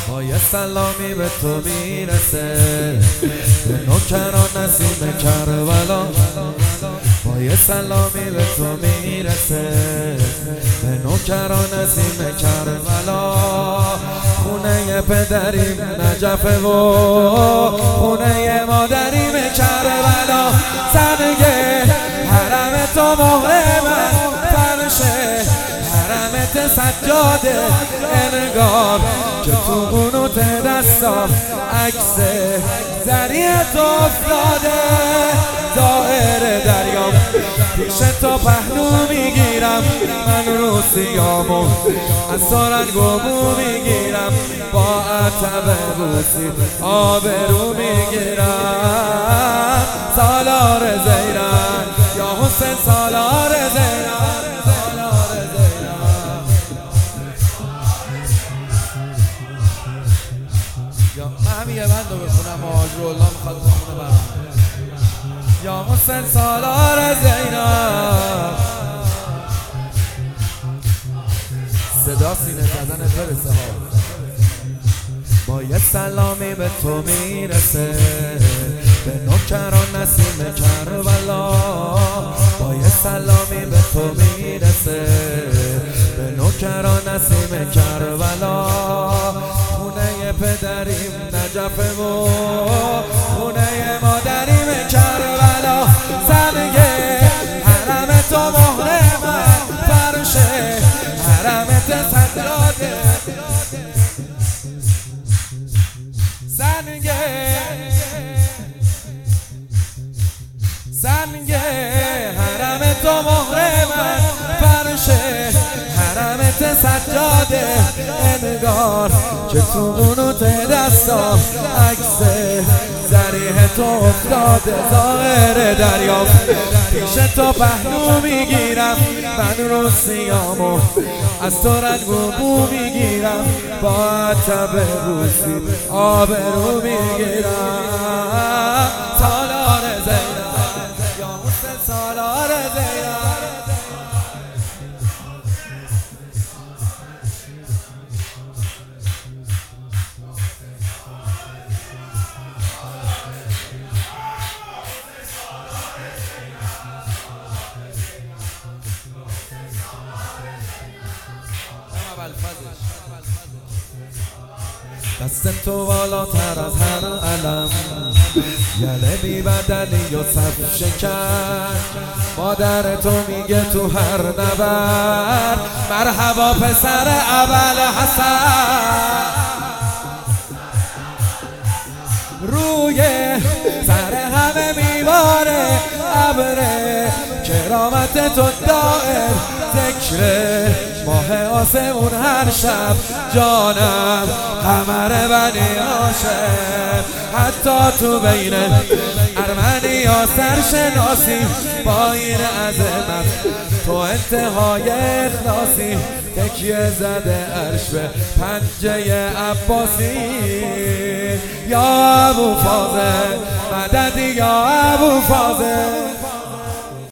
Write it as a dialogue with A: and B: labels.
A: با یه سلامی به تو میرسه، به نوکران نسیم کربلا. با یه سلامی به تو میرسه، به نوکران نسیم کربلا. خونه پدریم نجفه و خونه مادریم کربلا. سنگ حرم تو مهر من، فرش حرمت سجاده، انگار که تو قنوت دستام عکس ذریعت افتاده. ظاهر دریام پیش تو پهلو میگیرم، من رو سیامو از تو رنگ و بو میگیرم، با عتب بوسی آبرو میگیرم. سالار زیران یا حسین، سالار زیران، سالار زیران. یا من یه بند رو بخونم، آجر الله میخواد بخونه برام. یا حسین سالار زینب، صدا سینه زدنت برسه ها. با یه سلامی به تو میرسه، به نوکران نسیم کربلا. با یه سلامی به تو میرسه، به نوکران نسیم کربلا. خونه پدریم نجفه و خونه مادریم کربلا. سنگ حرم تو مهر من، فرش حرمت سجاده. سنگ حرم تو مهر من، فرش حرمت سجاده، انگار که تو قنوت دستام عکس ذریح تو افتاده. ظاهر دریام پیش تو پهلو میگیرم، من رو سیامو از تو رنگ و بو میگیرم، با عتب بوسی آبرو میگیرم. سالار زینب یا حسین، سالار زینب. دست تو بالاتر از هر علم، یله بی بدلی و صف شکن. مادر تو میگه تو هر نبرد، مرحبا پسر ابل حسن. روی سر همه میباره ابر کرامت تو دائر، ذکر ماه آسمون هر شب. جانم قمر بنی هاشم، حتی تو بین ارمنی ها سرشناسی. با این عظمت تو انتهای اخلاصی، تکیه زده عرش به پنجه عباسی. یا ابو فاضل مدد، یا ابو فاضل.